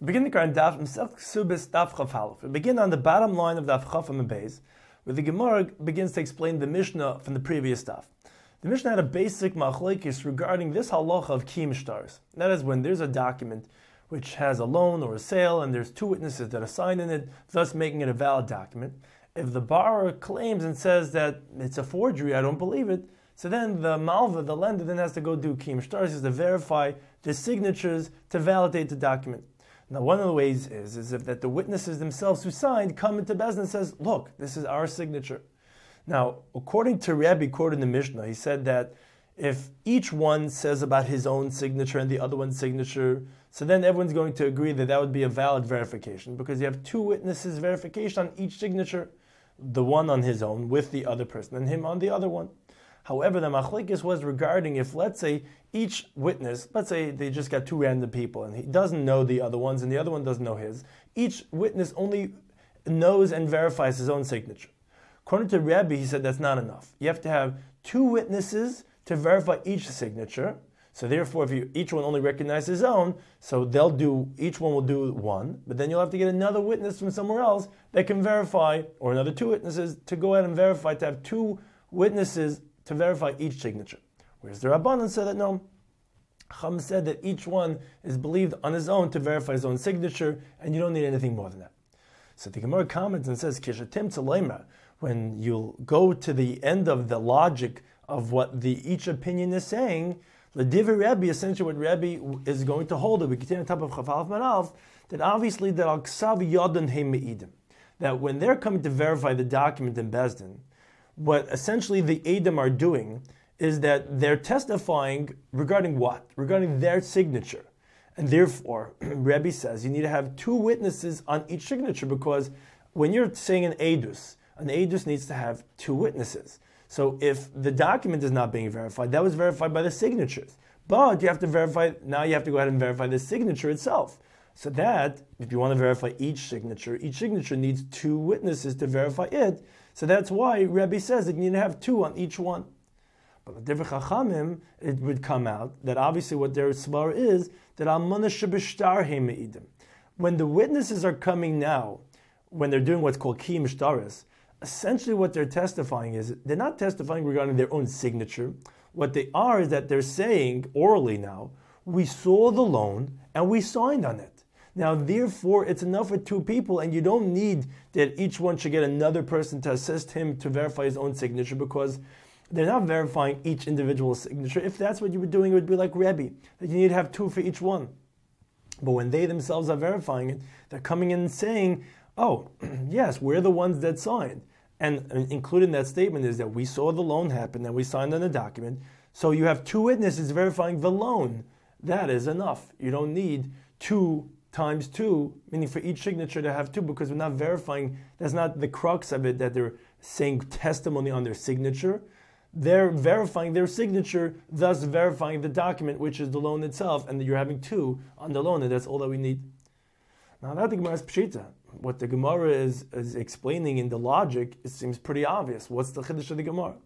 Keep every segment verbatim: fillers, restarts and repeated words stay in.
Begin the Quran Daf Mesech Ksubis Daf Chaf Halef. We begin on the bottom line of Daf Chaf and Beis, where the Gemara begins to explain the Mishnah from the previous Daf. The Mishnah had a basic machlokes regarding this halacha of kiyum shtaros. That is, when there's a document which has a loan or a sale, and there's two witnesses that are signed in it, thus making it a valid document. If the borrower claims and says that it's a forgery, I don't believe it, so then the malva, the lender, then has to go do kiyum shtaros, is to verify the signatures to validate the document. Now, one of the ways is, is if that the witnesses themselves who signed come into Bezdin and says, look, this is our signature. Now, according to Rabbi quoted in the Mishnah, he said that if each one says about his own signature and the other one's signature, so then everyone's going to agree that that would be a valid verification, because you have two witnesses' verification on each signature, the one on his own with the other person and him on the other one. However, the machlokes was regarding if, let's say, each witness, let's say they just got two random people and he doesn't know the other ones and the other one doesn't know his, each witness only knows and verifies his own signature. According to Rabbi, he said that's not enough. You have to have two witnesses to verify each signature. So therefore, if you, each one only recognizes his own, so they'll do, each one will do one, but then you'll have to get another witness from somewhere else that can verify, or another two witnesses to go ahead and verify, to have two witnesses to verify each signature. Whereas the Rabbanan said that no. Chum said that each one is believed on his own to verify his own signature, and you don't need anything more than that. So the Gemara comments and says, Kishatim Tzalema, when you go to the end of the logic of what the each opinion is saying, L'divrei Rabbi, essentially what Rabbi is going to hold, it, we continue on top of Chafalef Manalf, that obviously that al ksav yodon he me'idim, that when they're coming to verify the document in Bezdin, what essentially the Edom are doing is that they're testifying regarding what? Regarding their signature. And therefore, Rebbe says you need to have two witnesses on each signature, because when you're saying an edus, an edus needs to have two witnesses. So if the document is not being verified, that was verified by the signatures. But you have to verify, now you have to go ahead and verify the signature itself. So that, if you want to verify each signature, each signature needs two witnesses to verify it. So that's why Rebbe says that you need to have two on each one. But the Divrei Chachamim, it would come out that obviously what their svar is, that Almana shebishtar he me'idim. When the witnesses are coming now, when they're doing what's called kiyum shtaros, essentially what they're testifying is, they're not testifying regarding their own signature. What they are is that they're saying orally now, we saw the loan and we signed on it. Now, therefore, it's enough for two people, and you don't need that each one should get another person to assist him to verify his own signature, because they're not verifying each individual signature. If that's what you were doing, it would be like Rebbe, that you need to have two for each one. But when they themselves are verifying it, they're coming in and saying, oh, yes, we're the ones that signed. And, and included in that statement is that we saw the loan happen and we signed on the document. So you have two witnesses verifying the loan. That is enough. You don't need two times two, meaning for each signature to have two, because we're not verifying, that's not the crux of it, that they're saying testimony on their signature. They're verifying their signature, thus verifying the document, which is the loan itself, and you're having two on the loan, and that's all that we need. Now, that the Gemara is Pshita. What the Gemara is, is explaining in the logic, it seems pretty obvious. What's the Chiddush of the Gemara?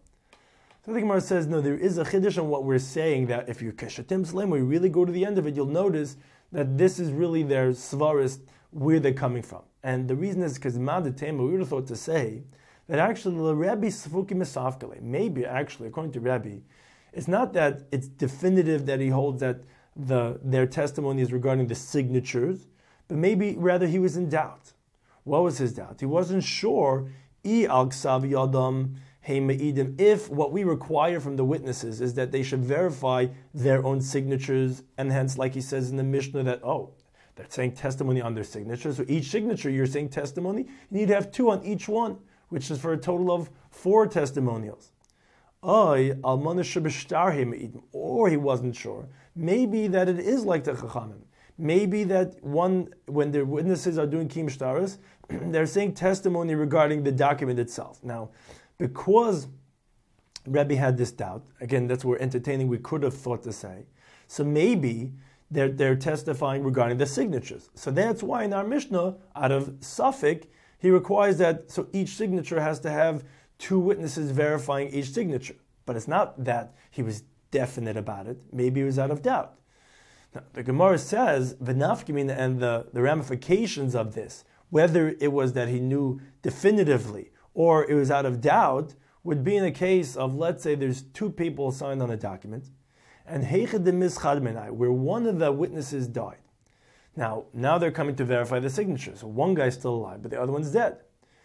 So the Gemara says, no, there is a Chiddush on what we're saying, that if you Keshatim Slim, we really go to the end of it, you'll notice that this is really their svaris, where they're coming from. And the reason is because Madatema, we would have thought to say that actually the Rabbi Sfuki Mesafkale, maybe actually, according to Rabbi, it's not that it's definitive that he holds that the their testimony is regarding the signatures, but maybe rather he was in doubt. What was his doubt? He wasn't sure I al ksav yadam hey me'idim, if what we require from the witnesses is that they should verify their own signatures, and hence, like he says in the Mishnah, that, oh, they're saying testimony on their signature, so each signature you're saying testimony, you need to have two on each one, which is for a total of four testimonials. Or he wasn't sure. Maybe that it is like the Chachamim. Maybe that one, when the witnesses are doing kiyum shtaros, they're saying testimony regarding the document itself. Now, because Rebbe had this doubt, again, that's what we're entertaining, we could have thought to say, so maybe they're, they're testifying regarding the signatures. So that's why in our Mishnah, out of Suffolk, he requires that, so each signature has to have two witnesses verifying each signature. But it's not that he was definite about it. Maybe he was out of doubt. Now, the Gemara says, V'nafkimin, and the, the ramifications of this, whether it was that he knew definitively or it was out of doubt, would be in a case of, let's say there's two people signed on a document, and Heichad de Mischad Menai, where one of the witnesses died. Now, now they're coming to verify the signature. So one guy's still alive, but the other one's dead.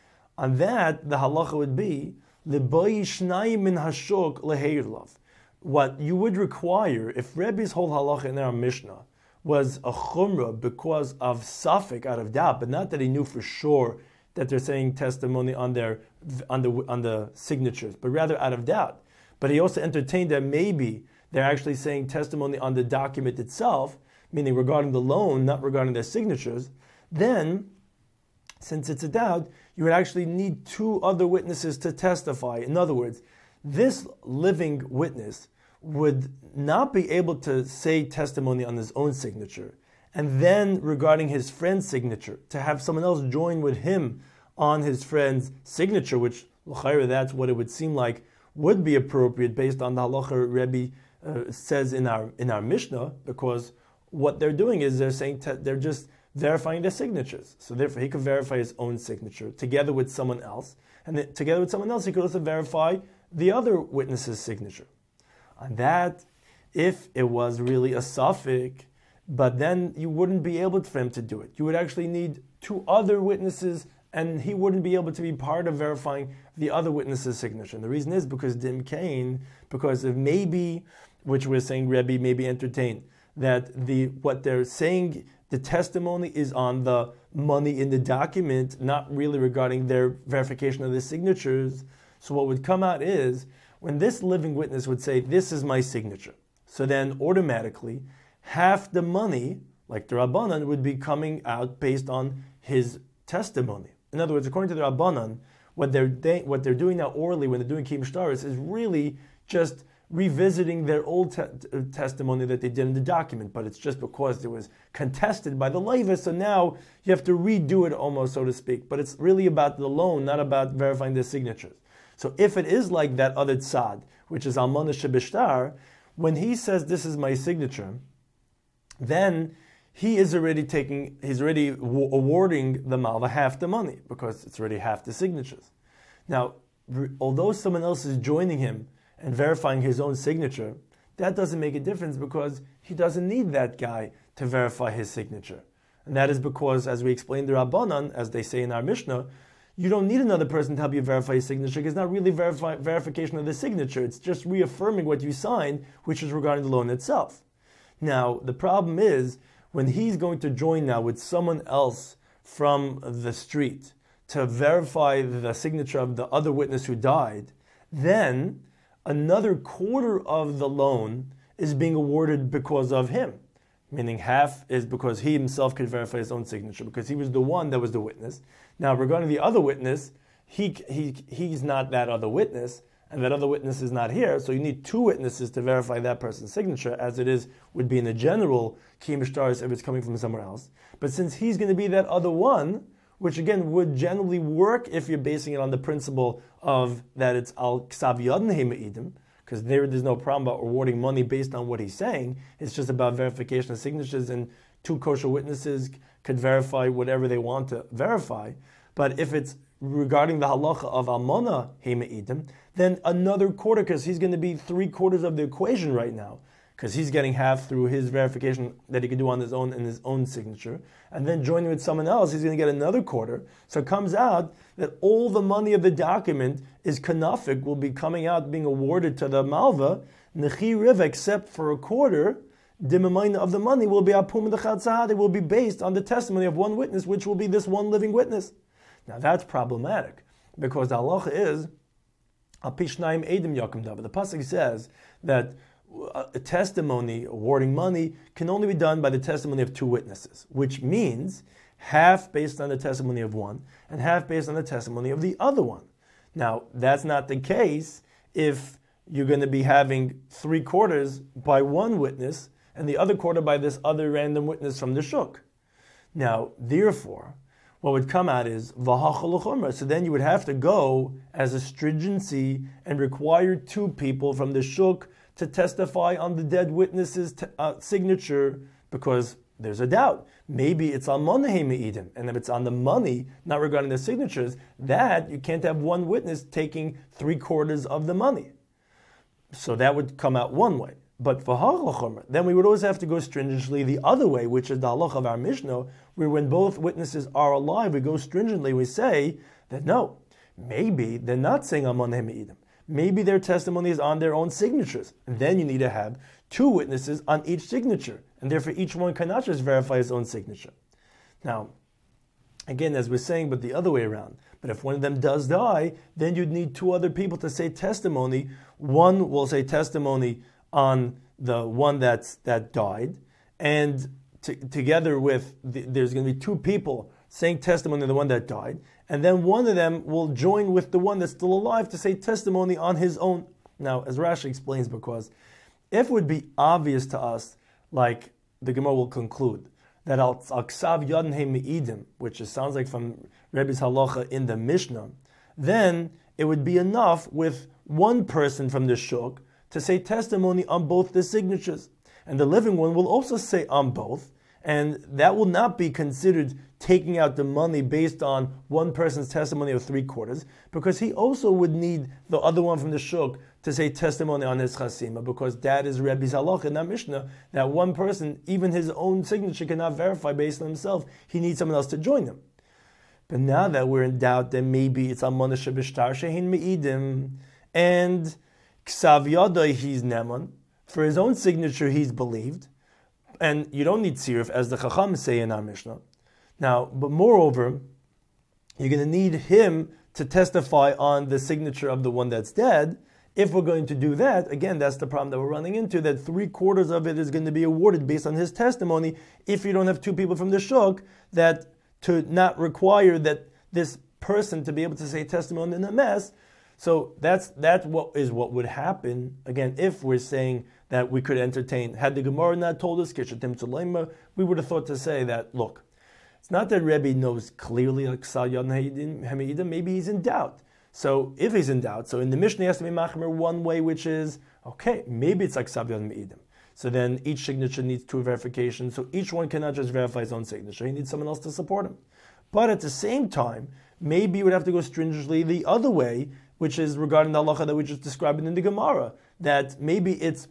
On that, the halacha would be, L'boi shnayim min hashok leheirlav. What you would require, if Rebbe's whole halacha in our Mishnah was a chumrah because of safek, out of doubt, but not that he knew for sure that they're saying testimony on their on the on the signatures, but rather out of doubt. But he also entertained that maybe they're actually saying testimony on the document itself, meaning regarding the loan, not regarding their signatures. Then, since it's a doubt, you would actually need two other witnesses to testify. In other words, this living witness would not be able to say testimony on his own signature, and then regarding his friend's signature, to have someone else join with him on his friend's signature, which l'chayra, that's what it would seem like would be appropriate based on the halacha Rebbe uh, says in our in our Mishnah, because what they're doing is they're saying te- they're just verifying their signatures. So therefore, he could verify his own signature together with someone else, and then together with someone else, he could also verify the other witness's signature. On that, if it was really a suffix, but then you wouldn't be able for him to do it. You would actually need two other witnesses, and he wouldn't be able to be part of verifying the other witness's signature. And the reason is because Dim Kain, because of maybe, which we're saying Rebbe maybe entertained, that the what they're saying, the testimony is on the money in the document, not really regarding their verification of the signatures. So what would come out is, when this living witness would say, this is my signature, so then automatically, half the money, like the Rabbanan, would be coming out based on his testimony. In other words, according to the Rabbanan, what they're they, what they're doing now orally when they're doing Kiyum Shtaris is really just revisiting their old te- testimony that they did in the document, but it's just because it was contested by the Levis, so now you have to redo it almost, so to speak. But it's really about the loan, not about verifying the signatures. So if it is like that other tzad, which is Almana Shebishtar, when he says this is my signature, then he is already taking, he's already w- awarding the malva half the money, because it's already half the signatures. Now, re- although someone else is joining him and verifying his own signature, that doesn't make a difference because he doesn't need that guy to verify his signature. And that is because, as we explained the Rabbanan, as they say in our Mishnah, you don't need another person to help you verify his signature, because it's not really verify, verification of the signature. It's just reaffirming what you signed, which is regarding the loan itself. Now, the problem is, when he's going to join now with someone else from the street to verify the signature of the other witness who died, then another quarter of the loan is being awarded because of him. Meaning half is because he himself could verify his own signature, because he was the one that was the witness. Now, regarding the other witness, he he he's not that other witness, and that other witness is not here, so you need two witnesses to verify that person's signature, as it is would be in the general Kiyum Shtaris if it's coming from somewhere else. But since he's going to be that other one, which again would generally work if you're basing it on the principle of that it's al ksav yadin heima'idim, because there there's no problem about awarding money based on what he's saying. It's just about verification of signatures, and two kosher witnesses could verify whatever they want to verify. But if it's regarding the halacha of almana heima'idim, then another quarter, because he's going to be three quarters of the equation right now, because he's getting half through his verification that he can do on his own in his own signature, and then joining with someone else, he's going to get another quarter. So it comes out that all the money of the document is kanafik, will be coming out, being awarded to the malva, nechi riv, except for a quarter, dimamayna of the money will be apum the chatzahad, it will be based on the testimony of one witness, which will be this one living witness. Now that's problematic, because the halacha is, apishnaim edim yakum davar. The pasuk says that a testimony, awarding money, can only be done by the testimony of two witnesses, which means half based on the testimony of one and half based on the testimony of the other one. Now, that's not the case if you're going to be having three quarters by one witness and the other quarter by this other random witness from the shuk. Now, therefore, what would come out is v'hachal l'chumra. So then you would have to go as a stringency and require two people from the shuk to testify on the dead witness's t- uh, signature, because there's a doubt. Maybe it's on monahei me'idim, and if it's on the money, not regarding the signatures, that you can't have one witness taking three quarters of the money. So that would come out one way. But for halacha, then we would always have to go stringently the other way, which is the halacha of our Mishnah, where when both witnesses are alive, we go stringently. We say that no, maybe they're not saying on monahei me'idim. Maybe their testimony is on their own signatures. And then you need to have two witnesses on each signature. And therefore each one cannot just verify his own signature. Now, again, as we're saying, but the other way around. But if one of them does die, then you'd need two other people to say testimony. One will say testimony on the one that's that died. And t- together with, the, there's going to be two people saying testimony on the one that died. And then one of them will join with the one that's still alive to say testimony on his own. Now, as Rashi explains, because if it would be obvious to us, like the Gemara will conclude, that al ksav yadnei me'idim, which is, sounds like from Rebbe's halacha in the Mishnah, then it would be enough with one person from the shuk to say testimony on both the signatures. And the living one will also say on both, and that will not be considered taking out the money based on one person's testimony of three quarters, because he also would need the other one from the shuk to say testimony on his chasima, because that is Rebbe's halacha in that Mishnah, that one person, even his own signature, cannot verify based on himself. He needs someone else to join him. But now that we're in doubt, then maybe it's Almana Shebishtar Shehin Me'idim, and Ksav Yadai he's Neman. For his own signature, he's believed. And you don't need Sirif, as the Chacham say in our Mishnah. Now, but moreover, you're going to need him to testify on the signature of the one that's dead. If we're going to do that, again, that's the problem that we're running into, that three quarters of it is going to be awarded based on his testimony if you don't have two people from the shuk, that to not require that this person to be able to say testimony in a mess. So that's that's what is what would happen, again, if we're saying that we could entertain. Had the Gemara not told us, Kishatim Tzulaima, we would have thought to say that, look, it's not that Rebbe knows clearly, like maybe he's in doubt. So if he's in doubt, so in the Mishnah he has to be machmer one way, which is, okay, maybe it's like Savyon Me'idim. So then each signature needs two verifications, so each one cannot just verify his own signature. He needs someone else to support him. But at the same time, maybe you would have to go stringently the other way, which is regarding the halacha that we just described in the Gemara, that maybe it's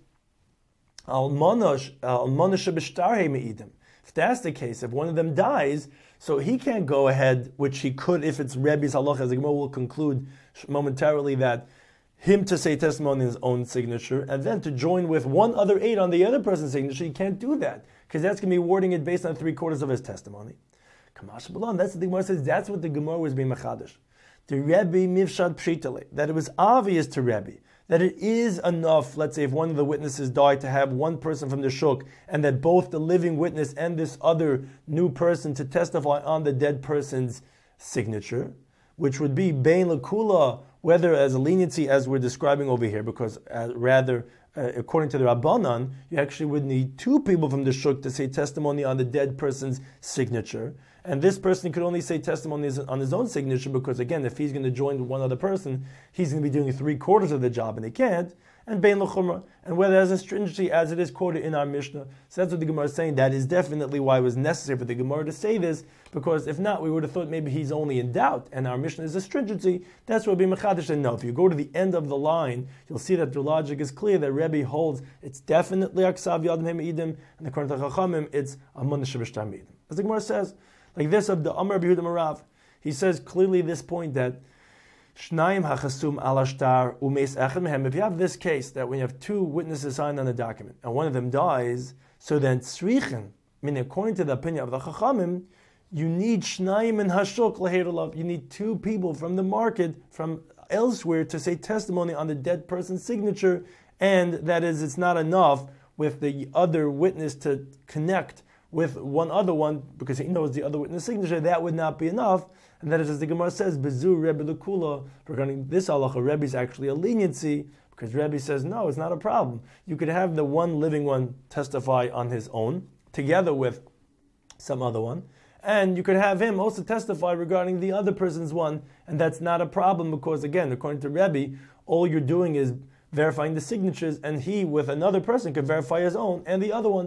almana shebishtarei me'idim. If that's the case, if one of them dies, so he can't go ahead, which he could if it's Rebbe's halacha, as the Gemara will conclude momentarily, that him to say testimony in his own signature, and then to join with one other aid on the other person's signature, he can't do that, because that's going to be awarding it based on three quarters of his testimony. Kamash Balan, that's what the Gemara says, that's what the Gemara was being machadish. The Rebbe mivshad pshitale, that it was obvious to Rebbe that it is enough, let's say if one of the witnesses died, to have one person from the shuk, and that both the living witness and this other new person to testify on the dead person's signature, which would be bein lakula, whether as a leniency as we're describing over here, because uh, rather, uh, according to the Rabbanan, you actually would need two people from the shuk to say testimony on the dead person's signature. And this person could only say testimony on his own signature because, again, if he's going to join with one other person, he's going to be doing three quarters of the job, and he can't. And bein l'chumra, and whether as a stringency as it is quoted in our Mishnah. So that's what the Gemara is saying. That is definitely why it was necessary for the Gemara to say this, because if not, we would have thought maybe he's only in doubt, and our Mishnah is a stringency. That's what Rabbi Mechadish said. No, if you go to the end of the line, you'll see that the logic is clear, that Rebbe holds it's definitely aksav yadam me'idim, and according to Chachamim, it's amun shebishtar me'idim. As the Gemara says, like this of the Amar B'Yehuda Marav, he says clearly this point that Shnayim hachasum alashtar umeis echad mehem. If you have this case that when you have two witnesses signed on the document and one of them dies, so then tzrichen, meaning according to the opinion of the Chachamim, you need Shnayim and hashuk leheirulav. You need two people from the market, from elsewhere, to say testimony on the dead person's signature, and that is, it's not enough with the other witness to connect with one other one, because he knows the other witness signature. That would not be enough. And that is, as the Gemara says, Bezu Rebbe L'Kula, regarding this halacha, Rebbe is actually a leniency, because Rebbe says, no, it's not a problem. You could have the one living one testify on his own, together with some other one, and you could have him also testify regarding the other person's one, and that's not a problem, because again, according to Rebbe, all you're doing is verifying the signatures, and he, with another person, could verify his own and the other ones.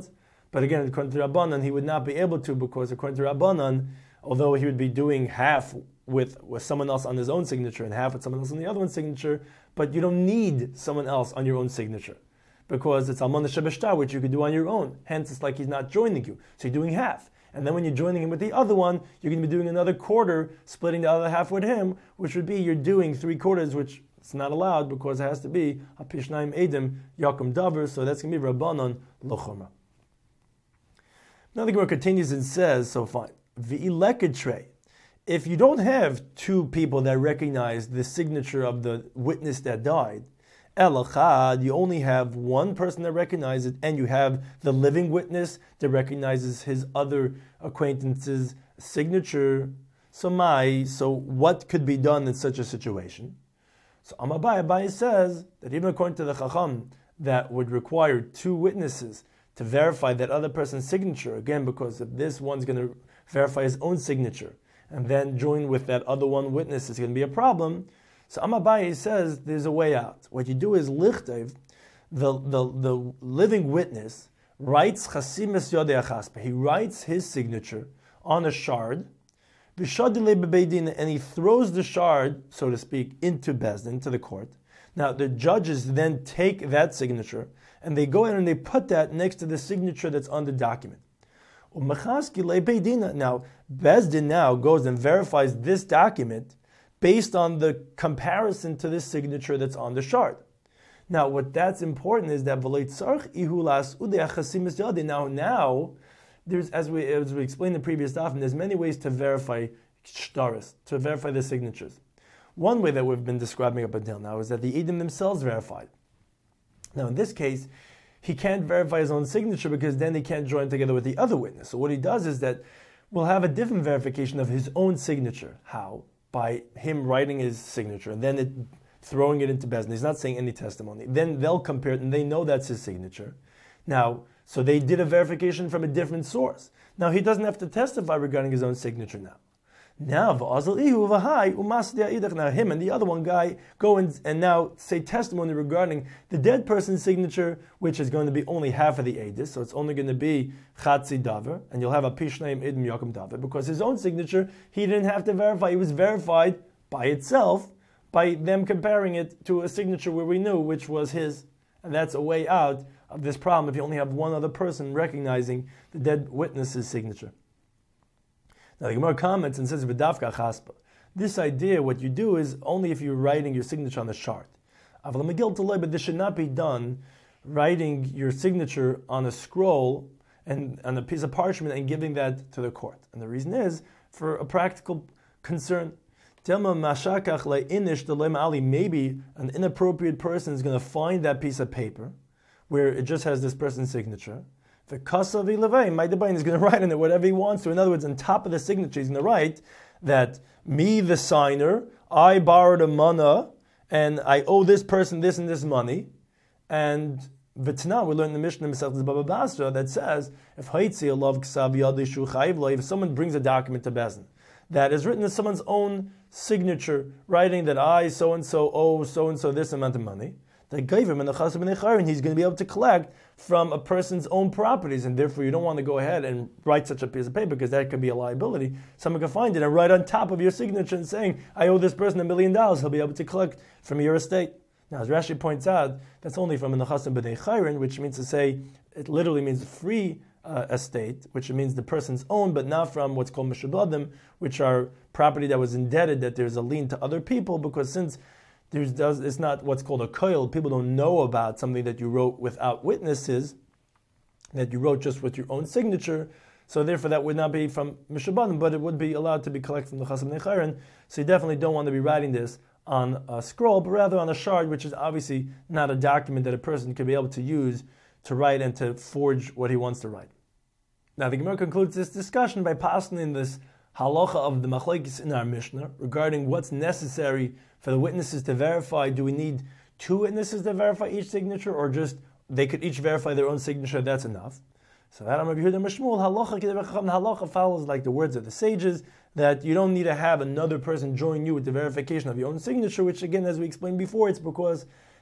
But again, according to Rabbanan, he would not be able to, because according to Rabbanan, although he would be doing half with, with someone else on his own signature and half with someone else on the other one's signature, but you don't need someone else on your own signature, because it's Almana Shebeshtar, which you could do on your own. Hence, it's like he's not joining you. So you're doing half. And then when you're joining him with the other one, you're going to be doing another quarter, splitting the other half with him, which would be you're doing three quarters, which it's not allowed because it has to be Apishnaim Edim Yakum Davar. So that's going to be Rabbanon Lochoma. Now the Gemara continues and says, so fine, V'ilekatre. If you don't have two people that recognize the signature of the witness that died, Elachad, you only have one person that recognizes it, and you have the living witness that recognizes his other acquaintance's signature. So my, so what could be done in such a situation? So Amabai Abai says that even according to the Chacham, that would require two witnesses to verify that other person's signature. Again, because if this one's going to verify his own signature and then join with that other one witness, it's going to be a problem. So Amabai says there's a way out. What you do is lichtev, the, the, the living witness writes chasimis yodei achaspa. He writes his signature on a shard, and he throws the shard, so to speak, into Bezdin, to the court. Now the judges then take that signature and they go in and they put that next to the signature that's on the document. Now Bezdin now goes and verifies this document based on the comparison to this signature that's on the shard. Now, what that's important is that now, now there's as we as we explained in the previous daf, there's many ways to verify shtaris, to verify the signatures. One way that we've been describing up until now is that the Edom themselves verified. Now, in this case, he can't verify his own signature because then he can't join together with the other witness. So what he does is that we'll have a different verification of his own signature. How? By him writing his signature and then it, throwing it into Bezdin. He's not saying any testimony. Then they'll compare it and they know that's his signature. Now, so they did a verification from a different source. Now he doesn't have to testify regarding his own signature now. Now, now him and the other one guy go and, and now say testimony regarding the dead person's signature, which is going to be only half of the edis, so it's only going to be chatzi davar, and you'll have a pishnaim idim yakum davar, because his own signature he didn't have to verify; it was verified by itself by them comparing it to a signature where we knew which was his, and that's a way out of this problem if you only have one other person recognizing the dead witness's signature. Now the Gemara comments and says, "V'dafka chaspa." This idea, what you do is only if you're writing your signature on the shard. But this should not be done, writing your signature on a scroll and on a piece of parchment and giving that to the court. And the reason is for a practical concern. Maybe an inappropriate person is going to find that piece of paper where it just has this person's signature. The Kasavi Levay, my Debain is going to write in it whatever he wants to. In other words, on top of the signature, he's going to write that me, the signer, I borrowed a mana, and I owe this person this and this money. And V'tana, we learn in the Mishnah Masechtas Baba Basra that says, if Haitzi Alav Ksav Yadishu Chayiv, if someone brings a document to Bezdin that is written in someone's own signature, writing that I so and so owe so and so this amount of money, they gave him in the Chasam and Echarim, he's going to be able to collect from a person's own properties, and therefore you don't want to go ahead and write such a piece of paper because that could be a liability. Someone could find it and write on top of your signature and saying, I owe this person a million dollars, he'll be able to collect from your estate. Now, as Rashi points out, that's only from in the Chasam B'nei Chayrin, which means to say, it literally means free uh, estate, which means the person's own, but not from what's called Mishubadim, which are property that was indebted, that there's a lien to other people, because since There's, does, it's not what's called a koil. People don't know about something that you wrote without witnesses, that you wrote just with your own signature. So therefore that would not be from Mishabanim, but it would be allowed to be collected from the Chasam Nechayrin. So you definitely don't want to be writing this on a scroll, but rather on a shard, which is obviously not a document that a person could be able to use to write and to forge what he wants to write. Now the Gemara concludes this discussion by passing in this halacha of the machlekes in our Mishnah regarding what's necessary for the witnesses to verify. Do we need two witnesses to verify each signature, or just they could each verify their own signature, that's enough? So that I'm Rabbi Yehuda Mishmuel, halacha halacha follows like the words of the sages, that you don't need to have another person join you with the verification of your own signature, which again, as we explained before, it's because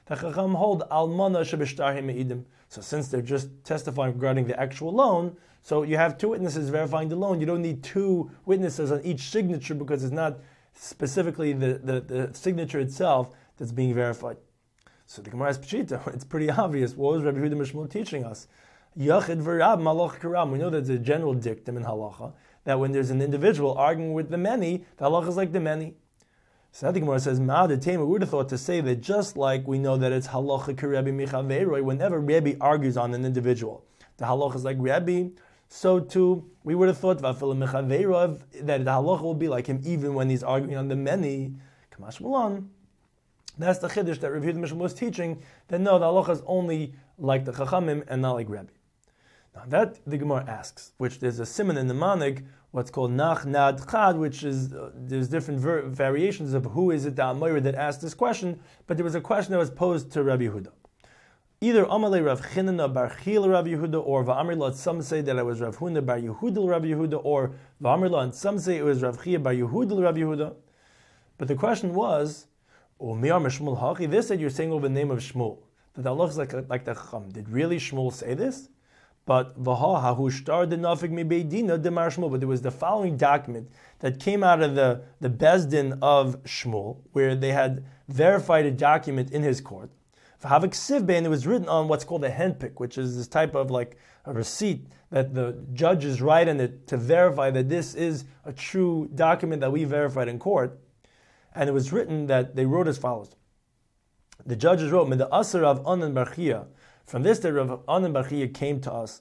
The Chacham hold almana shebishtar me'idim. So since they're just testifying regarding the actual loan, so you have two witnesses verifying the loan. You don't need two witnesses on each signature because it's not specifically the, the, the signature itself that's being verified. So the Gemara is Pshita. It's pretty obvious. What was Rabbi Yehuda Mishmul teaching us? Yachid v'rab malach karam. We know there's a general dictum in halacha that when there's an individual arguing with the many, the halacha is like the many. So the Gemara says, Ma'ad Tema, we would have thought to say that just like we know that it's halacha k'Rebbe michaveroi, whenever Rebbe argues on an individual, the halacha is like Rebbe, so too, we would have thought that the halacha will be like him even when he's arguing on the many. Kamash Mulan. That's the chiddush that Rav Yehuda Mishmul was teaching, that no, the halacha is only like the Chachamim and not like Rebbe. Now that the Gemara asks, which there's a simon in the manig, what's called nach nad chad, which is, uh, there's different ver- variations of who is it the Amoyer that asked this question, but there was a question that was posed to Rabbi Yehuda. Either Amalei Rav Chinana bar Chil Rabbi Yehuda, or Va'amrila, some say that it was Rav Huna bar Yehudel Rabbi Yehuda, or Va'amrila, and some say it was Rav Chia bar Yehudel Rabbi Yehuda. But the question was, O Miyar Shmuel Hachi, this that you're saying over the name of Shmuel, that that looks like, like the Chacham. Did really Shmuel say this? But Vaha Hahushtar the Nafik Mi Beidina Demar Shmuel. But there was the following document that came out of the, the Bezdin of Shmuel, where they had verified a document in his court. V'havik Sivbe, and it was written on what's called a handpick, which is this type of like a receipt that the judges write in it to verify that this is a true document that we verified in court. And it was written that they wrote as follows. The judges wrote, "Min the Aser of Anan Barchia." From this, the Rav Anan Barchia came to us,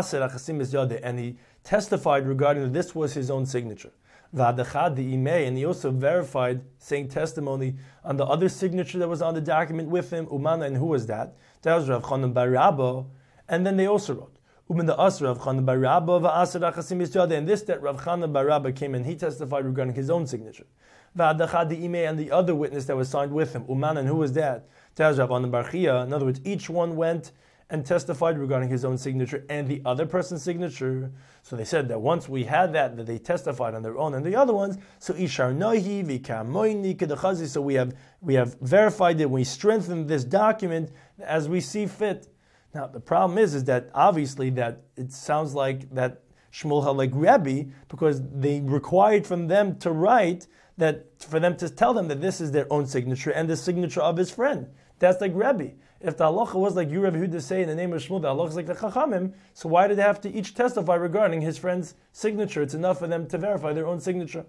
and he testified regarding that this was his own signature. And he also verified, saying testimony on the other signature that was on the document with him, Umana, and who was that? That was Rav Chanan bar Rabba. And then they also wrote, Umin the Aser Rav Chanan bar Rabba, and this that Rav Chanan bar Rabba came and he testified regarding his own signature. And the other witness that was signed with him, Uman, and who was that? That was Rav Anan Barchia. In other words, each one went and testified regarding his own signature and the other person's signature. So they said that once we had that, that they testified on their own and the other ones, so Ishar Nohi, Vikamoini, Kedachazi, so we have we have verified it, we strengthened this document as we see fit. Now the problem is, is that obviously that it sounds like that Shmuel held like Rebbe, because they required from them to write that, for them to tell them that this is their own signature and the signature of his friend. That's like Rebbe. If the halacha was like you, Rabbi Yehuda, say in the name of Shmuel, the halacha is like the Chachamim, so why did they have to each testify regarding his friend's signature? It's enough for them to verify their own signature.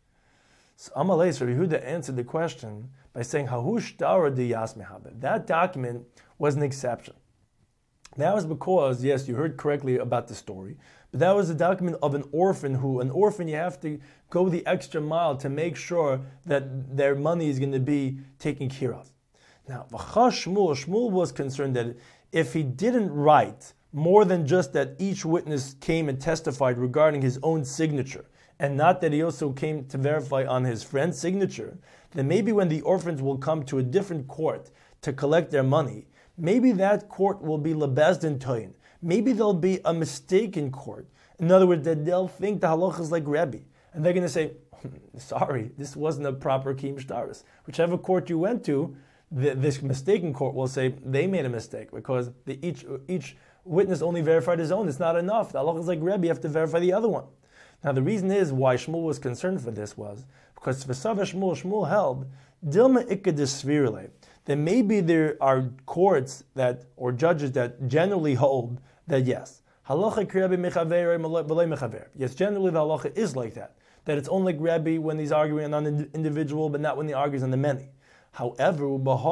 So Amalei, Rabbi Yehuda answered the question by saying, Hahush Dara di Yasmehabe. That document was an exception. That was because, yes, you heard correctly about the story, but that was a document of an orphan who, an orphan, you have to go the extra mile to make sure that their money is going to be taken care of. Now, Shmuel, Shmuel was concerned that if he didn't write more than just that each witness came and testified regarding his own signature, and not that he also came to verify on his friend's signature, then maybe when the orphans will come to a different court to collect their money, maybe that court will be lebezdin toyin. Maybe there'll be a mistake in court. In other words, that they'll think the halacha is like Rebbe, and they're going to say, sorry, this wasn't a proper kiyum shtaris. Whichever court you went to, the, this mistaken court will say they made a mistake because the, each each witness only verified his own. It's not enough. The halacha is like Rebbe, you have to verify the other one. Now the reason is why Shmuel was concerned for this was because Vesava Shmuel, Shmuel held Dilma Ikkadisvirile, that maybe there are courts that or judges that generally hold that yes, halacha Rebbe mechaver b'lei mechaver. Yes, generally the halacha is like that. That it's only like Rebbe when he's arguing on an individual, but not when he argues on the many. However,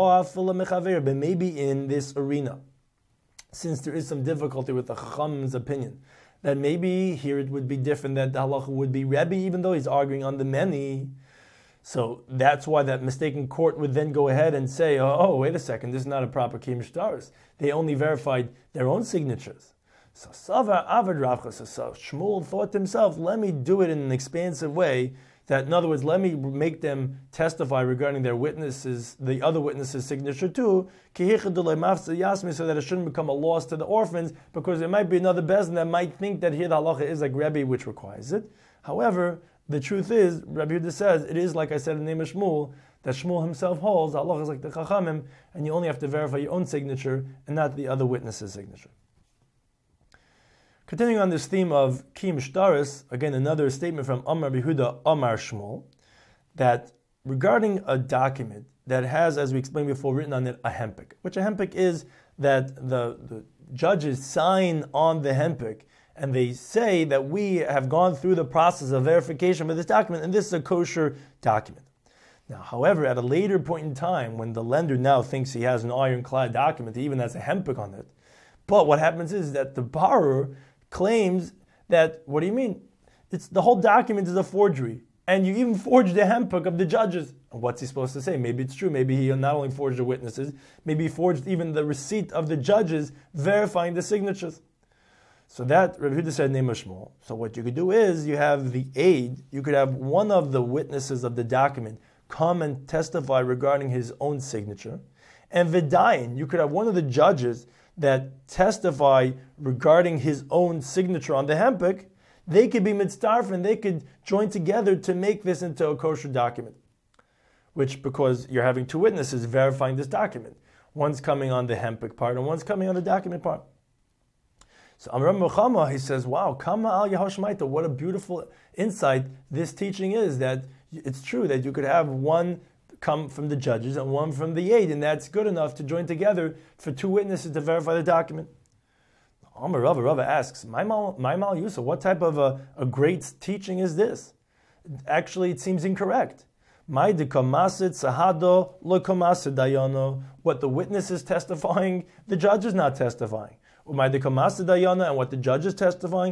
but maybe in this arena, since there is some difficulty with the Chacham's opinion, that maybe here it would be different, that the halacha would be Rebbe, even though he's arguing on the many. So that's why that mistaken court would then go ahead and say, oh, oh wait a second, this is not a proper kiyum shtaris. They only verified their own signatures. So Sava Avad Ravcha, so Shmuel thought to himself, let me do it in an expansive way, that in other words, let me make them testify regarding their witnesses, the other witnesses' signature too, so that it shouldn't become a loss to the orphans, because there might be another bezdin that might think that here the halacha is like Rebbe, which requires it. However, the truth is, Rabbi Yehuda says, it is like I said in the name of Shmuel, that Shmuel himself holds, Allah is like the Chachamim, and you only have to verify your own signature and not the other witness's signature. Continuing on this theme of Kiyum Shtaris, again another statement from Amar Rabbi Yehuda, Amar Shmuel, that regarding a document that has, as we explained before, written on it a hempik, which a hempik is that the, the judges sign on the hempik, and they say that we have gone through the process of verification with this document, and this is a kosher document. Now, however, at a later point in time, when the lender now thinks he has an ironclad document, he even has a hempik on it, but what happens is that the borrower claims that, what do you mean? It's the whole document is a forgery, and you even forged the hempik of the judges. What's he supposed to say? Maybe it's true. Maybe he not only forged the witnesses, maybe he forged even the receipt of the judges verifying the signatures. So that, Rabbi Yehuda said, name of Shmuel. So what you could do is, you have the aid, you could have one of the witnesses of the document come and testify regarding his own signature, and Vidayin, you could have one of the judges that testify regarding his own signature on the hempik. They could be mitzdarf and they could join together to make this into a kosher document. Which, because you're having two witnesses verifying this document. One's coming on the hempik part and one's coming on the document part. So Amar Muhammad, he says, wow, Kama al Yehoshmaita, what a beautiful insight this teaching is, that it's true that you could have one come from the judges and one from the aid, and that's good enough to join together for two witnesses to verify the document. Amar Rava, Rava asks, my mal, my mal Yusuf, what type of a, a great teaching is this? Actually, it seems incorrect. What the witness is testifying, the judge is not testifying. And what the judge is testifying,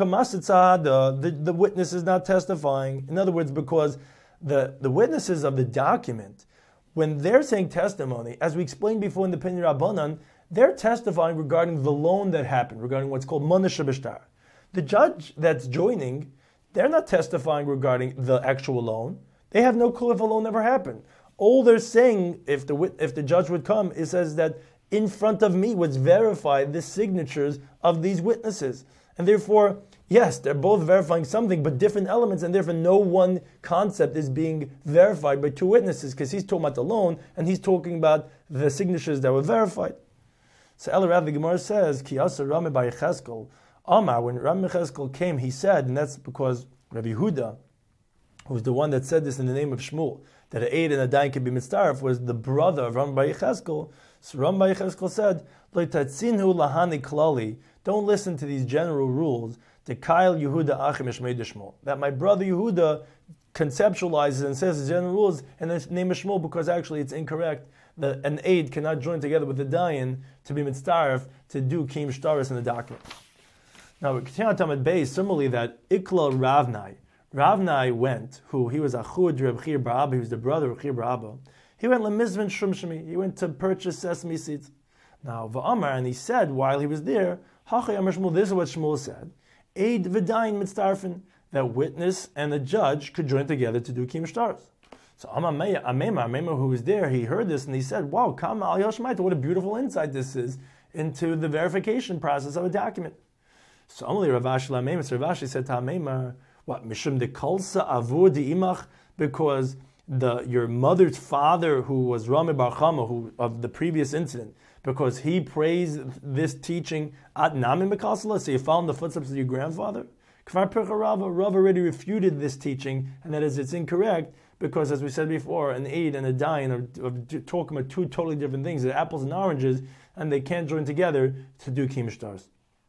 the, the witness is not testifying. In other words, because the, the witnesses of the document, when they're saying testimony, as we explained before in the Pinei Rabbanan, they're testifying regarding the loan that happened, regarding what's called Monasha B'Shtar. The judge that's joining, they're not testifying regarding the actual loan. They have no clue if a loan never happened. All they're saying, if the if the judge would come, it says that in front of me was verified the signatures of these witnesses. And therefore, yes, they're both verifying something, but different elements, and therefore no one concept is being verified by two witnesses, because he's talking about the loan, and he's talking about the signatures that were verified. So El Rav, the Gemara says, Ki asa Rami bar Yecheskel, Amar, when Rami Yecheskel came, he said, and that's because Rabbi Yehuda, who's the one that said this in the name of Shmuel, that an aid and a dayan could be mitzdaref, was the brother of Rami bar Yecheskel. So Rami bar Yecheskel said, Lo tatzinu lahani klali, don't listen to these general rules, the Kail Yehuda Achim Shmei Shmuel, that my brother Yehuda conceptualizes and says the general rules in the name of Shmuel, because actually it's incorrect. That an aid cannot join together with the dayan to be mitzdaref to do kiyum shtaris in the document. Now we continue on Tamid Beis, similarly that Ikla Ravnai, Ravnai went, who he was Achud Reb Chir bar Abba, he was the brother of Chir bar Abba. He went lemizvin shum shmi, he went to purchase sesame seeds. Now va'amar, and he said while he was there, Hachay Amar Shmuel, this is what Shmuel said, aid v'dayin mitzdarfin, that witness and the judge could join together to do kiyum shtaris. So Amema, Amema, who was there, he heard this and he said, wow, Kama al Yoshmaita, what a beautiful insight this is into the verification process of a document. So Amali Ravashi Amema, so Ravashi said to Amema, what, Mishum de Kalsa Avur de Imach, because the your mother's father, who was Rami bar Chama, who of the previous incident, because he praised this teaching at Nami Mekalsala, so you followed the footsteps of your grandfather? Kvar Pircha Rava, Rava already refuted this teaching, and that is, it's incorrect, because as we said before, an aid and a dayan are, are talking about two totally different things. They're apples and oranges, and they can't join together to do kiyum shtaris.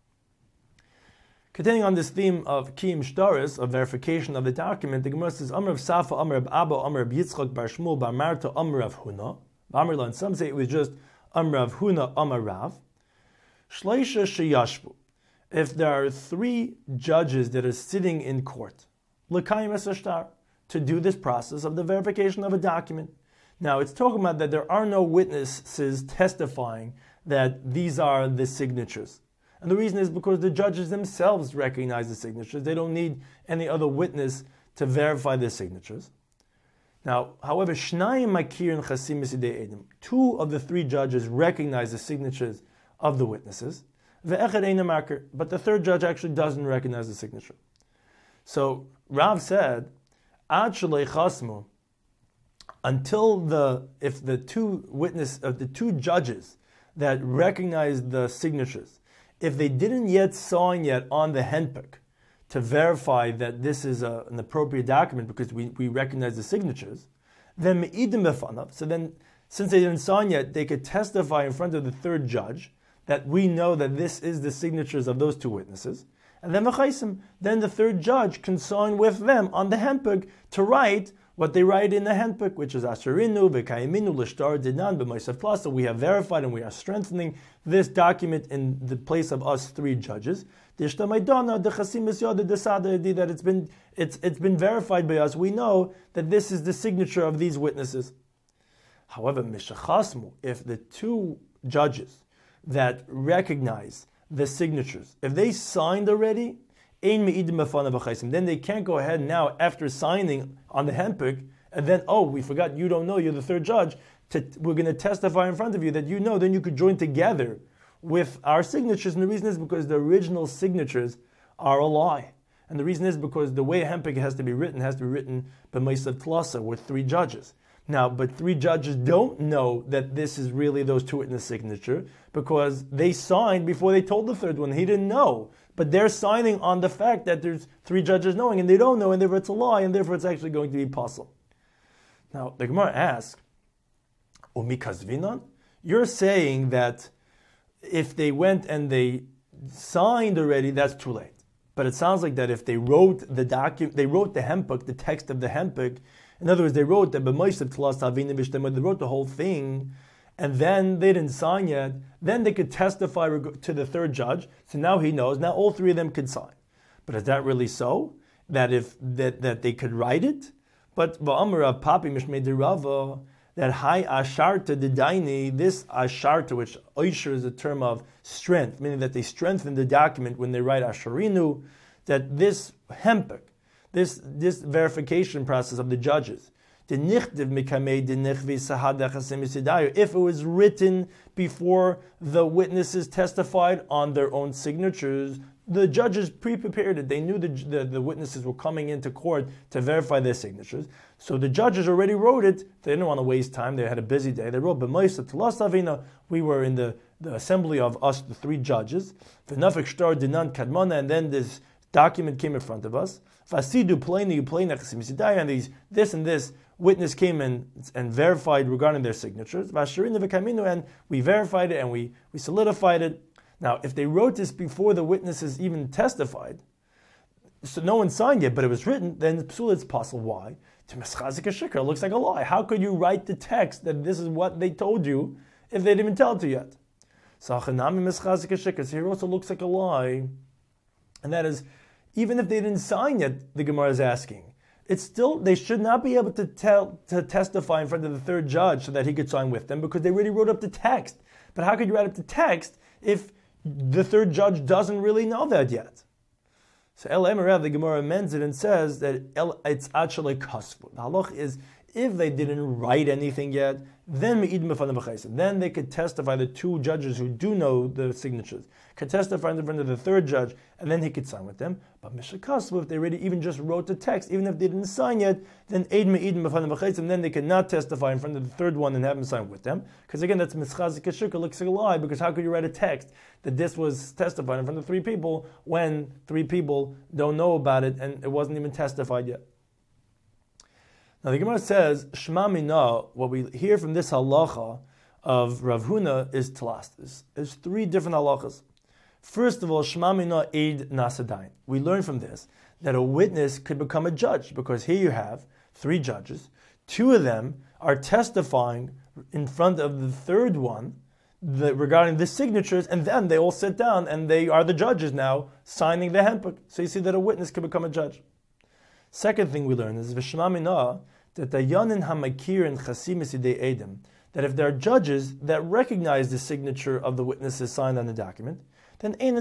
Continuing on this theme of kiyum shtaris, of verification of the document, the Gemara says, Amar of Safa, Amar of Abba, Amar of Yitzchak, Bar Shmuel, Bar Marta, Amar of Huna. Amar, and some say it was just Amar of Huna, Amar Rav. Shleisha sheyashvu. If there are three judges that are sitting in court, l'kayim es hashtar, to do this process of the verification of a document. Now, it's talking about that there are no witnesses testifying that these are the signatures. And the reason is because the judges themselves recognize the signatures. They don't need any other witness to verify their signatures. Now, however, Shnayim Makir and Chasim Misidei Edim, two of the three judges recognize the signatures of the witnesses, but the third judge actually doesn't recognize the signature. So, Rav said, Ad shalei chasmu, until the if the two witness of uh, the two judges that recognized the signatures, if they didn't yet sign yet on the henpik to verify that this is a, an appropriate document because we, we recognize the signatures, then me'idim befanav. So then, since they didn't sign yet, they could testify in front of the third judge that we know that this is the signatures of those two witnesses. And then v'chaisim, then the third judge can sign with them on the henpik to write what they write in the handbook, which is Asherinu, V'kayiminu, L'shtar, Dinan, B'Mosaf Plasa. We have verified and we are strengthening this document in the place of us three judges. That it's been it's it's been verified by us. We know that this is the signature of these witnesses. However, Mishachasmu, if the two judges that recognize the signatures, if they signed already, then they can't go ahead now after signing on the henpik and then, oh, we forgot you don't know, you're the third judge, to, we're going to testify in front of you that you know, then you could join together with our signatures. And the reason is because the original signatures are a lie. And the reason is because the way a henpik has to be written has to be written by Meisav Tlasa with three judges. Now, but three judges don't know that this is really those two witness signature because they signed before they told the third one. He didn't know. But they're signing on the fact that there's three judges knowing, and they don't know, and therefore it's a lie, and therefore it's actually going to be possible. Now, the Gemara asks, Umikazvinan? You're saying that if they went and they signed already, that's too late. But it sounds like that if they wrote the document, they wrote the hempuk, the text of the hempuk. In other words, they wrote the b'moisav tlas havina b'shtem, they wrote the whole thing, and then they didn't sign yet. Then they could testify to the third judge. So now he knows. Now all three of them could sign. But is that really so? That if that, that they could write it? But va'amar of papi mishmei derava, that high asharta didaini, this asharta, which oisher is a term of strength, meaning that they strengthen the document when they write asharinu, that this hempek, this this verification process of the judges, if it was written before the witnesses testified on their own signatures, the judges pre-prepared it. They knew the, the, the witnesses were coming into court to verify their signatures. So the judges already wrote it. They didn't want to waste time. They had a busy day. They wrote, we were in the, the assembly of us, the three judges. And then this document came in front of us. And these, this and this witness came in and verified regarding their signatures. And we verified it and we, we solidified it. Now, if they wrote this before the witnesses even testified, so no one signed yet, but it was written, then psul, it's possible. Why? To mischazik a shikr, it looks like a lie. How could you write the text that this is what they told you if they didn't even tell it to you yet? So here also looks like a lie. And that is, even if they didn't sign yet, the Gemara is asking, it's still, they should not be able to tell to testify in front of the third judge so that he could sign with them because they already wrote up the text. But how could you write up the text if the third judge doesn't really know that yet? So El Emerav, the Gemara amends it and says that El, it's actually kasvu. The halach is, if they didn't write anything yet, then then they could testify, the two judges who do know the signatures could testify in front of the third judge, and then he could sign with them. But Mishakasvu, if they already even just wrote the text, even if they didn't sign yet, then Eid Me'idim B'Fanei B'Chaisim, then they could not testify in front of the third one and have him sign with them. Because again, that's Mischazik Shukr, looks like a lie, because how could you write a text that this was testified in front of three people when three people don't know about it and it wasn't even testified yet? Now the Gemara says, Shema Mina, what we hear from this halacha of Rav Huna is tlas. There's, there's three different halachas. First of all, Shema Mina Eid Nasadain. We learn from this that a witness could become a judge, because here you have three judges. Two of them are testifying in front of the third one the, regarding the signatures, and then they all sit down and they are the judges now signing the handbook. So you see that a witness can become a judge. Second thing we learn is V'shema Mina, that the Yanin Hamakir and Chasim Sidei Edom, that if there are judges that recognize the signature of the witnesses signed on the document, then then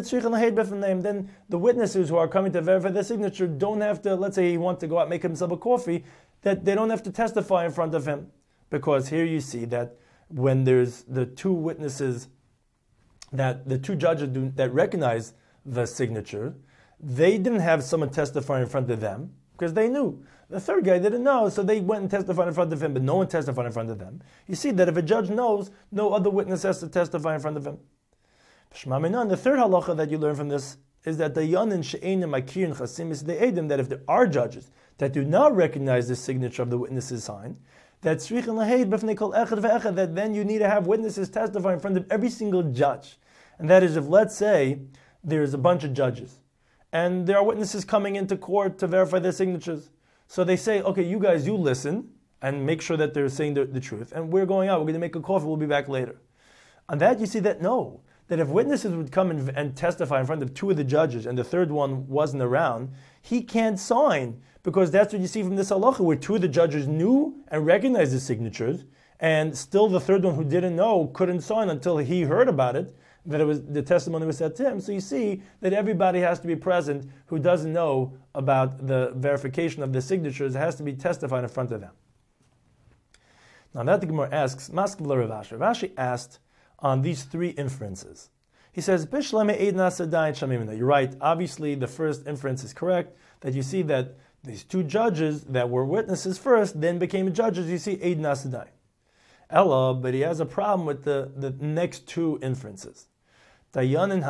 the witnesses who are coming to verify the signature don't have to, let's say he wants to go out and make himself a coffee, that they don't have to testify in front of him. Because here you see that when there's the two witnesses, that the two judges do, that recognize the signature, they didn't have someone testify in front of them, because they knew. The third guy didn't know, so they went and testified in front of him, but no one testified in front of them. You see that if a judge knows, no other witness has to testify in front of him. The third halacha that you learn from this is that the yanin she'enim makirin chasimis de'edim, that if there are judges that do not recognize the signature of the witness's sign, that that then you need to have witnesses testify in front of every single judge. And that is if, let's say, there's a bunch of judges, and there are witnesses coming into court to verify their signatures. So they say, okay, you guys, you listen, and make sure that they're saying the, the truth, and we're going out, we're going to make a coffee, we'll be back later. On that, you see that no, that if witnesses would come and, and testify in front of two of the judges, and the third one wasn't around, he can't sign, because that's what you see from this halacha, where two of the judges knew and recognized the signatures, and still the third one who didn't know couldn't sign until he heard about it, that it was the testimony was said to him. So you see that everybody has to be present who doesn't know about the verification of the signatures. It has to be testified in front of them. Now that the Gemara asks, Maskevla Rav Ashi. Rav Ashi asked on these three inferences. He says, you're right, obviously the first inference is correct, that you see that these two judges that were witnesses first, then became judges, you see Eid Nasadai. Ella, but he has a problem with the, the next two inferences. This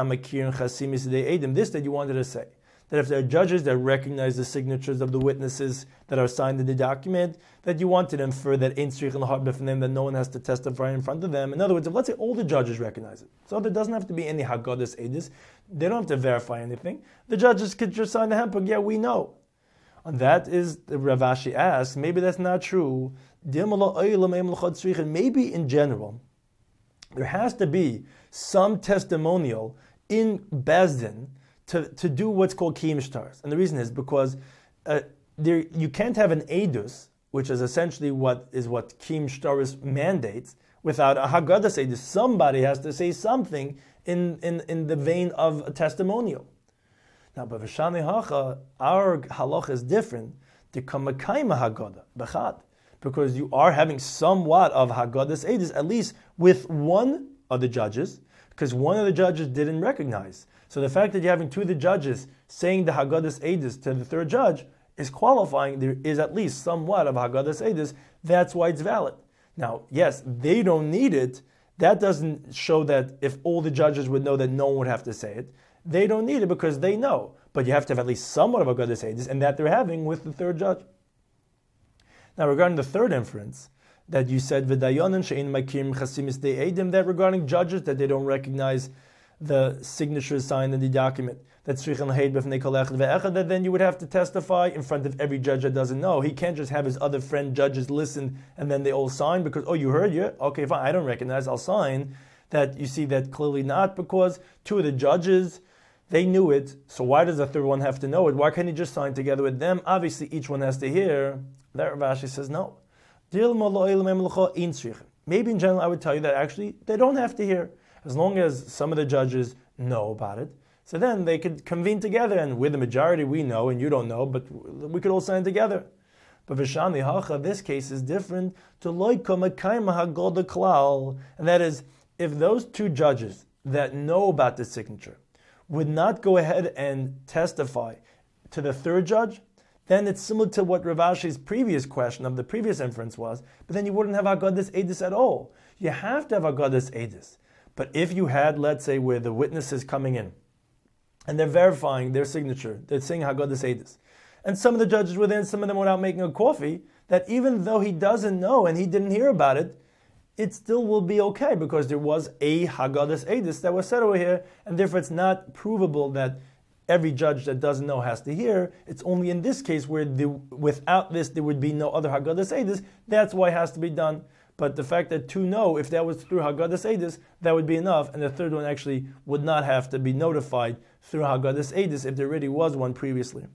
that you wanted to say, that if there are judges that recognize the signatures of the witnesses that are signed in the document, that you want to infer that ain't strichen laharbeh from them, that no one has to testify in front of them. In other words, if let's say all the judges recognize it, so there doesn't have to be any haggadas edis, they don't have to verify anything. The judges could just sign the handbook. Yeah, we know. And that is, Rav Ashi asks, maybe that's not true. Maybe in general, there has to be some testimonial in Bezdin to, to do what's called kiyum shtaros. And the reason is because uh, there, you can't have an edus, which is essentially what is what kiyum shtaros mandates, without a haggadas edus. Somebody has to say something in, in, in the vein of a testimonial. Now, but v'shani hacha, our halacha is different. To kamakayma haggadah b'chad, because you are having somewhat of haggadas edus, at least with one of the judges, because one of the judges didn't recognize. So the fact that you're having two of the judges saying the haggadas edus to the third judge is qualifying. There is at least somewhat of haggadas edus. That's why it's valid. Now, yes, they don't need it. That doesn't show that if all the judges would know that no one would have to say it. They don't need it because they know. But you have to have at least somewhat of haggadas edus, and that they're having with the third judge. Now, regarding the third inference, that you said v'dayanan she'ein makirim chasimis de'edim, that regarding judges that they don't recognize the signature signed in the document, that that then you would have to testify in front of every judge that doesn't know. He can't just have his other friend judges listen and then they all sign because, oh, you heard, yeah, okay, fine, I don't recognize, I'll sign. That you see that clearly not, because two of the judges, they knew it, so why does the third one have to know it? Why can't he just sign together with them? Obviously, each one has to hear. That Rav Ashi says no. Maybe in general, I would tell you that actually they don't have to hear, as long as some of the judges know about it. So then they could convene together, and with the majority we know, and you don't know, but we could all sign together. But v'shani hacha, this case is different. To loika makayma haggadah klal, and that is, if those two judges that know about the signature would not go ahead and testify to the third judge, then it's similar to what Rav Ashi's previous question of the previous inference was, but then you wouldn't have haggadas edus at all. You have to have haggadas edus. But if you had, let's say, where the witness is coming in, and they're verifying their signature, they're saying haggadas edus, and some of the judges were there, and some of them were out making a coffee, that even though he doesn't know and he didn't hear about it, it still will be okay, because there was a haggadas edus that was said over here, and therefore it's not provable that every judge that doesn't know has to hear. It's only in this case where the, without this there would be no other haggadas edus. That's why it has to be done. But the fact that two know, if that was through haggadas edus, that would be enough, and the third one actually would not have to be notified through haggadas edus if there already was one previously.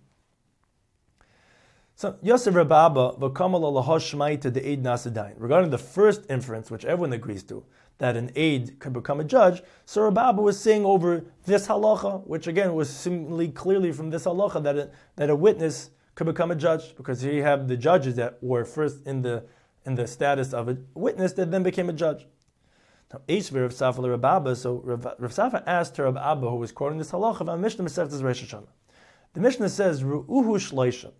So Yosef Rababa v'kamal alahosh shmaita de eid nasadayin. Regarding the first inference, which everyone agrees to, that an aid could become a judge, so Rababa was saying over this halacha, which again was seemingly clearly from this halacha that a, that a witness could become a judge, because here you have the judges that were first in the in the status of a witness that then became a judge. Now, Eishver Rav Safa Rababa, so Rav, Rav Safa asked her Rababa, who was quoting this halacha, about Mishnah Masechtas Rosh Hashanah. The Mishnah says, Ru'uhu shloisha.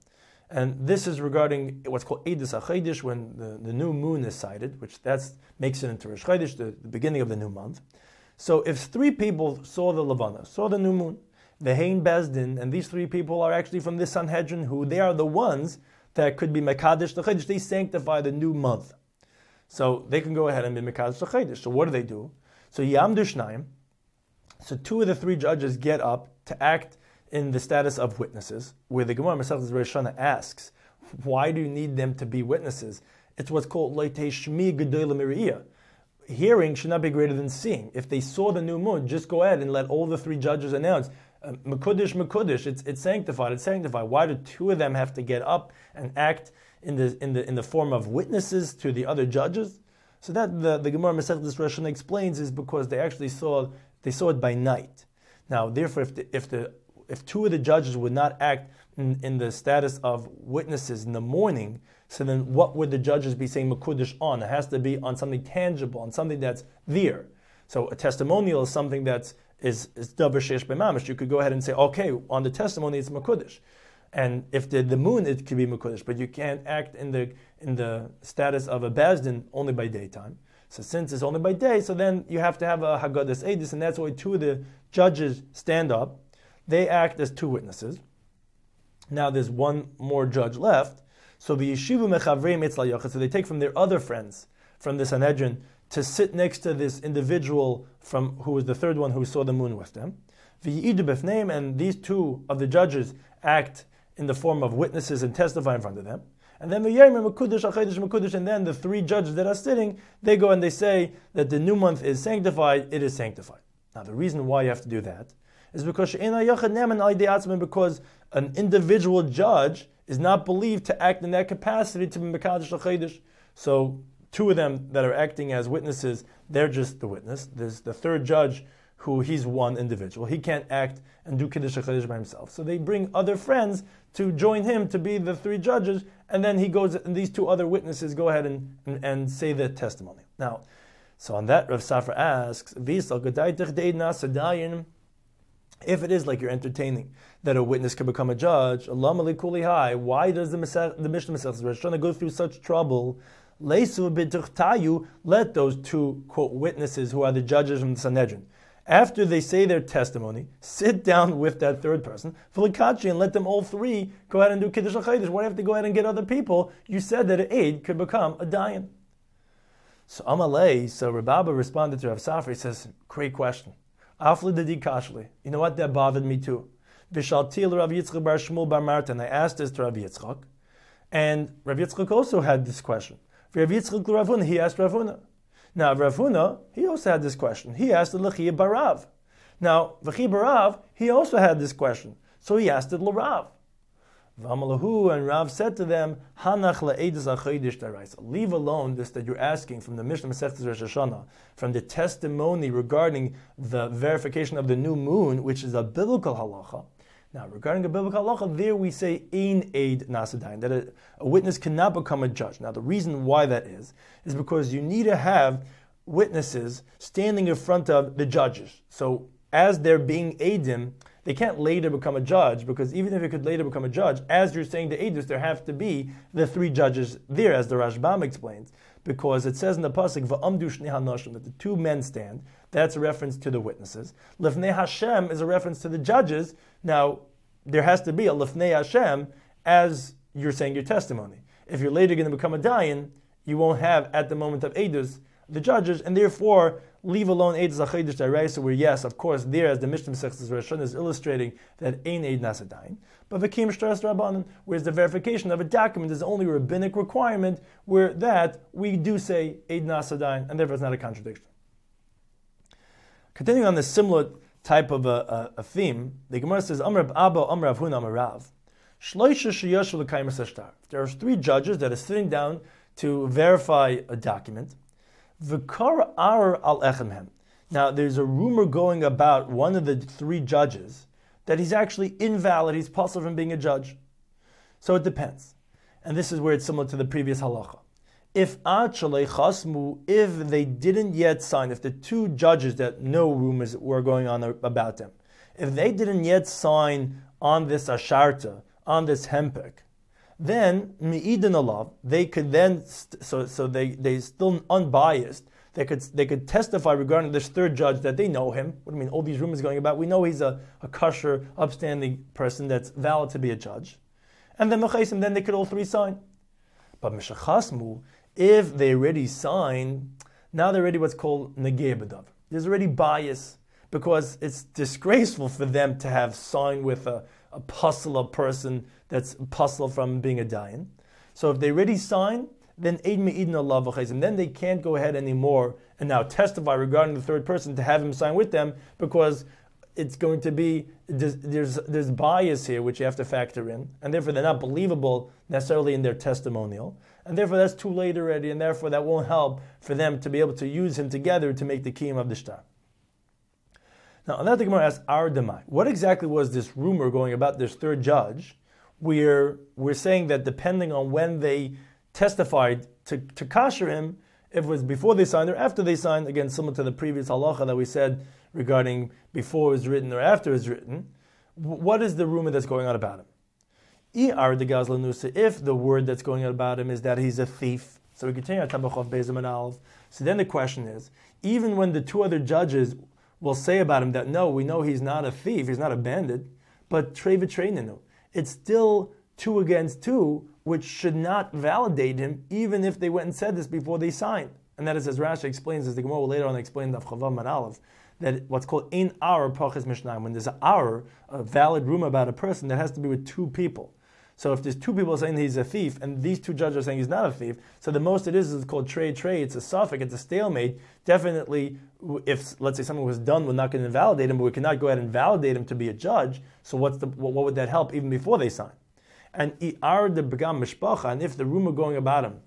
And this is regarding what's called Eidus HaChodesh, when the, the new moon is sighted, which that's makes it into Rosh Chodesh, the, the beginning of the new month. So if three people saw the Levana, saw the new moon, the Hein Bezdin, and these three people are actually from this Sanhedrin, who they are the ones that could be Mekadesh the Chodesh, they sanctify the new month. So they can go ahead and be Mekadesh the Chodesh. So what do they do? So Yamdu Shnaim, so two of the three judges get up to act in the status of witnesses, where the Gemara Masechtas Rosh Hashanah asks, why do you need them to be witnesses? It's what's called Leitei Shmi Gedola Miriyah. Hearing should not be greater than seeing. If they saw the new moon, just go ahead and let all the three judges announce, uh, Mekudesh, Mekudesh, it's, it's sanctified, it's sanctified. Why do two of them have to get up and act in the in the in the form of witnesses to the other judges? So that the, the Gemara Masechtas Rosh Hashanah explains is because they actually saw they saw it by night. Now, therefore, if the, if the if two of the judges would not act in, in the status of witnesses in the morning, so then what would the judges be saying Mekudesh on? It has to be on something tangible, on something that's there. So a testimonial is something that's is is davar sheish b'mamish. You could go ahead and say, okay, on the testimony it's Mekudesh. And if the, the moon, it could be Mekudesh, but you can't act in the in the status of a Bezdin only by daytime. So since it's only by day, so then you have to have a Haggadas Eidus, and that's why two of the judges stand up. They act as two witnesses. Now there's one more judge left. So the Yeshiva Mechavreim Etzla Yochid, so they take from their other friends from the Sanhedrin to sit next to this individual from who was the third one who saw the moon with them. V'yidu b'fneim, and these two of the judges act in the form of witnesses and testify in front of them. And then v'yayim mekudesh achedesh mekudesh, and then the three judges that are sitting, they go and they say that the new month is sanctified, it is sanctified. Now the reason why you have to do that is because because an individual judge is not believed to act in that capacity to be mekadesh achedesh. So two of them that are acting as witnesses, they're just the witness. There's the third judge who he's one individual. He can't act and do Kiddush HaChodesh by himself. So they bring other friends to join him to be the three judges, and then he goes, and these two other witnesses go ahead and, and, and say the testimony. Now, so on that, Rav Safra asks, if it is like you're entertaining that a witness can become a judge, why does the, the Mishnah Masechtas Rosh Hashanah go through such trouble? Let those two, quote, witnesses who are the judges from the Sanhedrin, after they say their testimony, sit down with that third person, and let them all three go ahead and do Kiddush HaChodesh. Why do you have to go ahead and get other people? You said that an aid could become a dayan. So Amalei, so Rababa responded to Rav Safra, he says, great question. Afli dedi kashli. You know what? That bothered me too. Vishaltil Rav Yitzchak bar Shmuel bar Martin. I asked this to Rav Yitzchak, and Rav Yitzchak also had this question. For Rav Yitzchak Rav Huna, he asked Rav Huna. Now Rav Huna, he also had this question. He asked the L'chiyah Barav. Now L'chiyah Barav, he also had this question. So he asked it L'Rav. V'amalahu, and Rav said to them, Hanach la'edus achodesh daraisa. Leave alone this that you're asking from the Mishnah Masechtas Rosh Hashanah, from the testimony regarding the verification of the new moon, which is a biblical halacha. Now, regarding a biblical halacha, there we say ein eid nasadayin, that a, a witness cannot become a judge. Now, the reason why that is is because you need to have witnesses standing in front of the judges. So, as they're being eidim, they can't later become a judge, because even if it could later become a judge, as you're saying the Eidus, there have to be the three judges there, as the Rashbam explains, because it says in the pasuk va'amdu shnei hanoshim, that the two men stand. That's a reference to the witnesses. Lifnei Hashem is a reference to the judges. Now, there has to be a Lifnei Hashem as you're saying your testimony. If you're later going to become a dayan, you won't have at the moment of Eidus the judges, and therefore leave alone Eidus HaChodesh Daraisa, where yes, of course, there as the Mishnah Masechtas Rosh Hashanah is illustrating that ein eid nasadayin, but v'kim shtaras rabbanan, whereas the verification of a document is only a rabbinic requirement, where that we do say eid nasadayin, and therefore it's not a contradiction. Continuing on this similar type of a, a, a theme, the Gemara says, Amar Abba, Amar Avhuna, Amar Rav, Shloisha sheyoshu l'kayim sashtar. There are three judges that are sitting down to verify a document. V'kar ar al echem. Now, there's a rumor going about one of the three judges that he's actually invalid, he's possible from being a judge. So it depends. And this is where it's similar to the previous halacha. If ad shalei chasmu, if they didn't yet sign, if the two judges that no rumors were going on about them, if they didn't yet sign on this asharta, on this hempek, then mi'idin alav, they could then st- so so they they still unbiased. They could they could testify regarding this third judge that they know him. What do you mean? All these rumors going about. We know he's a, a kosher, upstanding person that's valid to be a judge. And then mechaisim, then they could all three sign. But meshachasmu, if they already sign, now they're already what's called negei b'davar. There's already bias because it's disgraceful for them to have signed with a, a puzzle, a person that's puzzle from being a dayan. So if they already sign, then eid me'idin alav v'chaisim. Then they can't go ahead anymore and now testify regarding the third person to have him sign with them because it's going to be, there's, there's there's bias here which you have to factor in, and therefore they're not believable necessarily in their testimonial, and therefore that's too late already, and therefore that won't help for them to be able to use him together to make the kiyum of the shtar. Now, on that the Gemara asks, our demai, what exactly was this rumor going about this third judge, where we're saying that depending on when they testified to, to kasher him, if it was before they signed or after they signed, again, similar to the previous halacha that we said regarding before it was written or after it was written, what is the rumor that's going on about him? If the word that's going on about him is that he's a thief, so we continue on Tabachov Bezim and Aleph. So then the question is, even when the two other judges will say about him that no, we know he's not a thief, he's not a bandit, but trei v'treininu, it's still two against two, which should not validate him, even if they went and said this before they signed. And that is, as Rashi explains, as the Gemara will later on explain the Chavam and Aleph, that what's called in our pachas mishnayim, when there's an our, a valid rumor about a person, that has to be with two people. So if there's two people saying he's a thief, and these two judges are saying he's not a thief, so the most it is is called trade trade. It's a suffix, it's a stalemate. Definitely, if let's say something was done, we're not going to invalidate him, but we cannot go ahead and validate him to be a judge. So what's the what, what would that help even before they sign? And our the begam mishpacha, and if the rumor going about him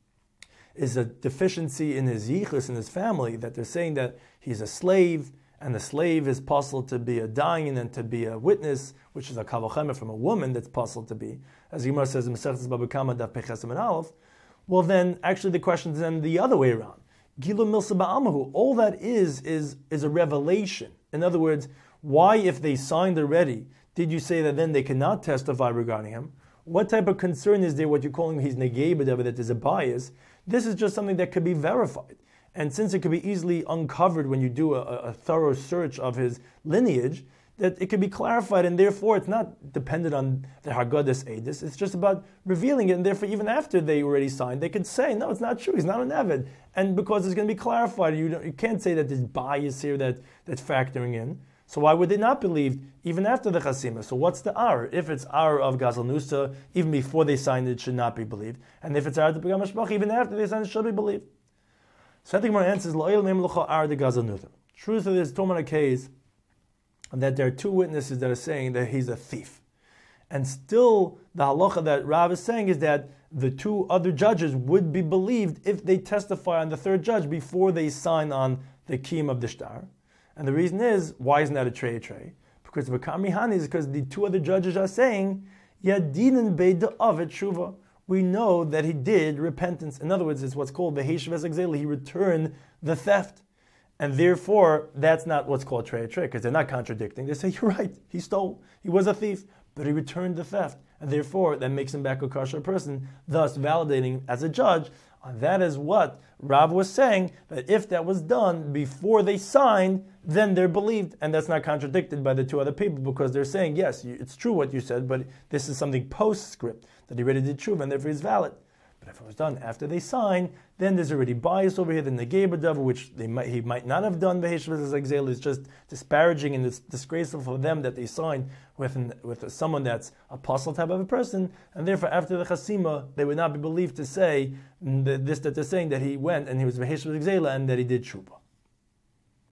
is a deficiency in his yichus, in his family, that they're saying that he's a slave, and the slave is possible to be a dayan and to be a witness, which is a kavachema from a woman that's possible to be, as Yimar says in Masechtas Baba Kama Daf Pechesim and Aleph. Well, then actually the question is then the other way around. Gilu milsa ba'amahu. All that is is is a revelation. In other words, why, if they signed already, did you say that then they cannot testify regarding him? What type of concern is there? What you're calling he's negei b'davar, that there's a bias. This is just something that could be verified. And since it could be easily uncovered when you do a, a thorough search of his lineage, that it could be clarified, and therefore it's not dependent on the Haggadah Eidus. It's just about revealing it, and therefore even after they already signed, they could say, no, it's not true, he's not an Eved. And because it's going to be clarified, you, don't, you can't say that there's bias here that, that's factoring in. So why would they not believe even after the Chasima? So what's the Ar? If it's Ar of Gazal Nusa, even before they signed it, should not be believed. And if it's Ar to Pegam Hashbach, even after they signed it, should be believed. So I think my answer is La'il Mem L'cha Ar de Gazal Nusa. Truth of this Toman case that there are two witnesses that are saying that he's a thief. And still, the halacha that Rav is saying is that the two other judges would be believed if they testify on the third judge before they sign on the kiyum of the shtar. And the reason is, why isn't that a trey trey? Because the Bakami Hani is because the two other judges are saying, Yadinin beida avet shuva. We know that he did repentance. In other words, it's what's called the Heishav Ezegzela. He returned the theft. And therefore, that's not what's called trey trey, because they're not contradicting. They say, you're right, he stole, he was a thief, but he returned the theft. And therefore, that makes him back a kosher person, thus validating as a judge. And that is what Rav was saying, that if that was done before they signed, then they're believed. And that's not contradicted by the two other people, because they're saying, yes, it's true what you said, but this is something postscript, that he already did tshuva, and therefore he's valid. But if it was done after they sign, then there's already bias over here, the negei b'davar, which they might, he might not have done. V'heishav ezegzela is just disparaging, and it's disgraceful for them that they signed with an, with someone that's a apostle type of a person, and therefore after the chasima, they would not be believed to say this, that they're saying that he went and he was v'heishav ezegzela and that he did tshuva.